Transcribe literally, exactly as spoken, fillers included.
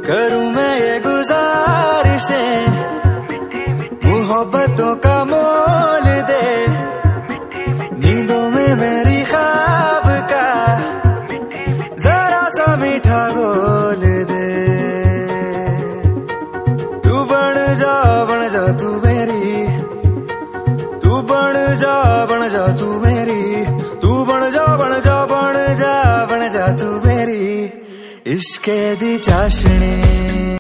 करूं मैं ये गुजारिशें, मोहब्बतों का मोल दे, नींदों में मेरी ख्वाब का जरा सा मीठा बोल दे। तू बन जा बन जा तू मेरी, तू बन जा बन जा तू मेरी, तू बन जा बन जा बन जा बन जा तू मेरी इश्के दी चाशनी।